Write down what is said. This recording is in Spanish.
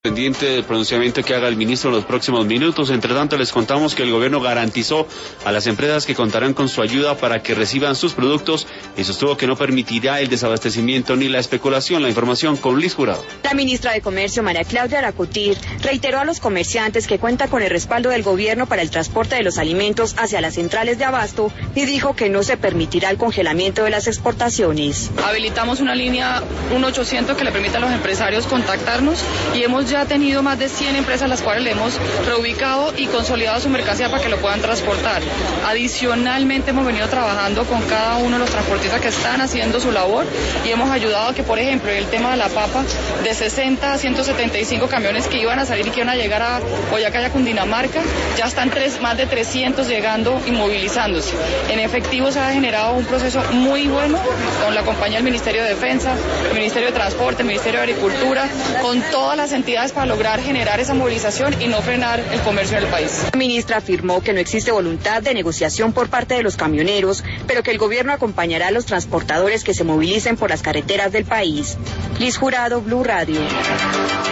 Pendiente del pronunciamiento que haga el ministro en los próximos minutos. Entre tanto, les contamos que el gobierno garantizó a las empresas que contarán con su ayuda para que reciban sus productos y sostuvo que no permitirá el desabastecimiento ni la especulación. La información con Liz Jurado. La ministra de Comercio, María Claudia Aracutir, reiteró a los comerciantes que cuenta con el respaldo del gobierno para el transporte de los alimentos hacia las centrales de abasto y dijo que no se permitirá el congelamiento de las exportaciones. Habilitamos una línea 1-800 que le permite a los empresarios contactarnos y hemos ya tenido más de 100 empresas las cuales le hemos reubicado y consolidado su mercancía para que lo puedan transportar. Adicionalmente hemos venido trabajando con cada uno de los transportistas que están haciendo su labor y hemos ayudado a que, por ejemplo, en el tema de la papa, de 60 a 175 camiones que iban a salir y que iban a llegar a Boyacá y a Cundinamarca, ya están más de 300 llegando y movilizándose. En efectivo se ha generado un proceso muy bueno con la compañía del Ministerio de Defensa, el Ministerio de Transporte, el Ministerio de Agricultura, con todas las entidades para lograr generar esa movilización y no frenar el comercio en el país. La ministra afirmó que no existe voluntad de negociación por parte de los camioneros, pero que el gobierno acompañará a los transportadores que se movilicen por las carreteras del país. Liz Jurado, Blue Radio.